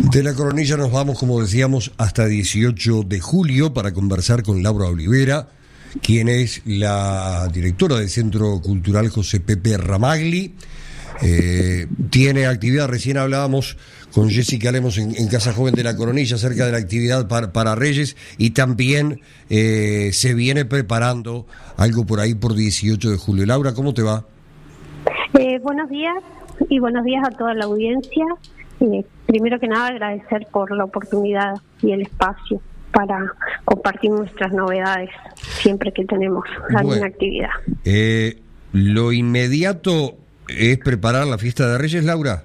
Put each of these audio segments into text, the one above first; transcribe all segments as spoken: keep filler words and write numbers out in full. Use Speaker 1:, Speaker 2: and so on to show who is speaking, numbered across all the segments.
Speaker 1: De La Coronilla nos vamos, como decíamos, hasta dieciocho de julio para conversar con Laura Olivera, quien es la directora del Centro Cultural José Pepe Ramagli. Eh, tiene actividad, recién hablábamos con Jessica Lemos en, en Casa Joven de La Coronilla acerca de la actividad para, para Reyes, y también eh, se viene preparando algo por ahí por dieciocho de julio. Laura, ¿cómo te va?
Speaker 2: Eh, buenos días y buenos días a toda la audiencia. Eh, primero que nada, agradecer por la oportunidad y el espacio para compartir nuestras novedades siempre que tenemos alguna
Speaker 1: bueno,
Speaker 2: actividad.
Speaker 1: Eh, ¿Lo inmediato es preparar la fiesta de Reyes, Laura?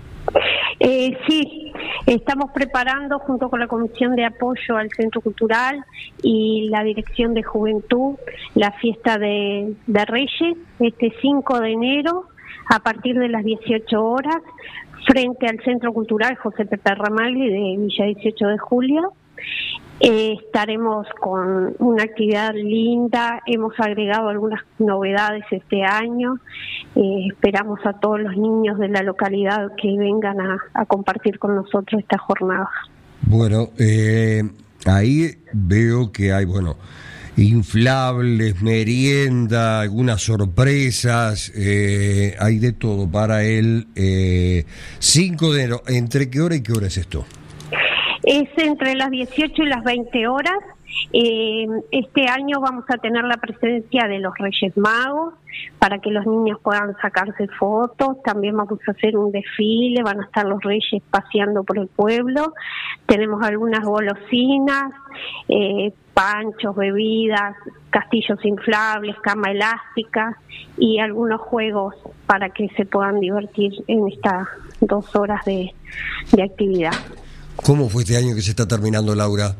Speaker 2: Eh, sí, estamos preparando junto con la Comisión de Apoyo al Centro Cultural y la Dirección de Juventud la fiesta de, de Reyes este cinco de enero a partir de las dieciocho horas frente al Centro Cultural José Pepe Ramagli de Villa dieciocho de julio. Eh, estaremos con una actividad linda, hemos agregado algunas novedades este año, eh, esperamos a todos los niños de la localidad que vengan a, a compartir con nosotros esta jornada.
Speaker 1: Bueno, eh, ahí veo que hay, bueno, inflables, merienda, algunas sorpresas, eh, hay de todo para el eh, cinco de enero. ¿Entre qué hora y qué hora es esto?
Speaker 2: Es entre las dieciocho y las veinte horas. Eh, este año vamos a tener la presencia de los Reyes Magos para que los niños puedan sacarse fotos. También vamos a hacer un desfile, van a estar los Reyes paseando por el pueblo. Tenemos algunas golosinas, eh, panchos, bebidas, castillos inflables, cama elástica y algunos juegos para que se puedan divertir en estas dos horas de, de actividad.
Speaker 1: ¿Cómo fue este año que se está terminando, Laura?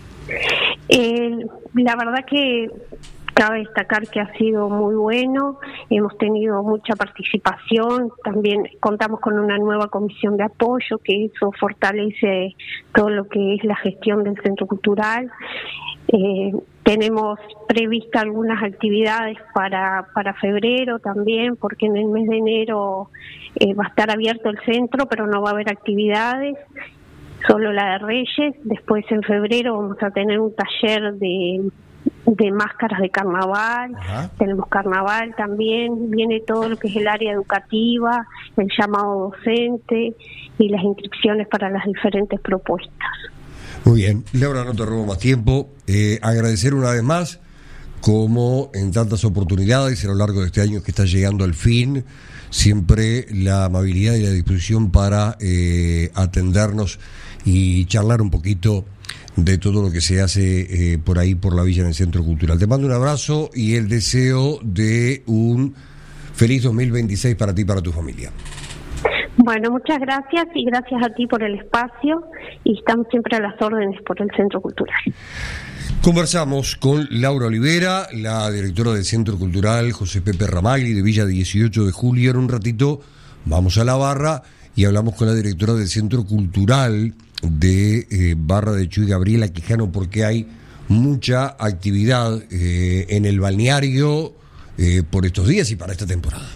Speaker 2: Eh, la verdad que cabe destacar que ha sido muy bueno, hemos tenido mucha participación, también contamos con una nueva comisión de apoyo que eso fortalece todo lo que es la gestión del Centro Cultural. Eh, tenemos previstas algunas actividades para, para febrero también, porque en el mes de enero eh, va a estar abierto el centro, pero no va a haber actividades. Solo la de Reyes. Después en febrero vamos a tener un taller de, de máscaras de carnaval. Ajá. Tenemos carnaval también, viene todo lo que es el área educativa, el llamado docente y las inscripciones para las diferentes propuestas.
Speaker 1: Muy bien, Laura, no te robo más tiempo. Eh, agradecer una vez más, como en tantas oportunidades a lo largo de este año que está llegando al fin, siempre la amabilidad y la disposición para eh, atendernos y charlar un poquito de todo lo que se hace eh, por ahí, por la villa en el Centro Cultural. Te mando un abrazo y el deseo de un feliz dos mil veintiséis para ti y para tu familia.
Speaker 2: Bueno, muchas gracias y gracias a ti por el espacio y estamos siempre a las órdenes por el Centro Cultural.
Speaker 1: Conversamos con Laura Olivera, la directora del Centro Cultural José Pepe Ramagli de Villa dieciocho de julio. En un ratito vamos a la barra y hablamos con la directora del Centro Cultural de eh, Barra de Chuy, Gabriela Quijano, porque hay mucha actividad eh, en el balneario eh, por estos días y para esta temporada.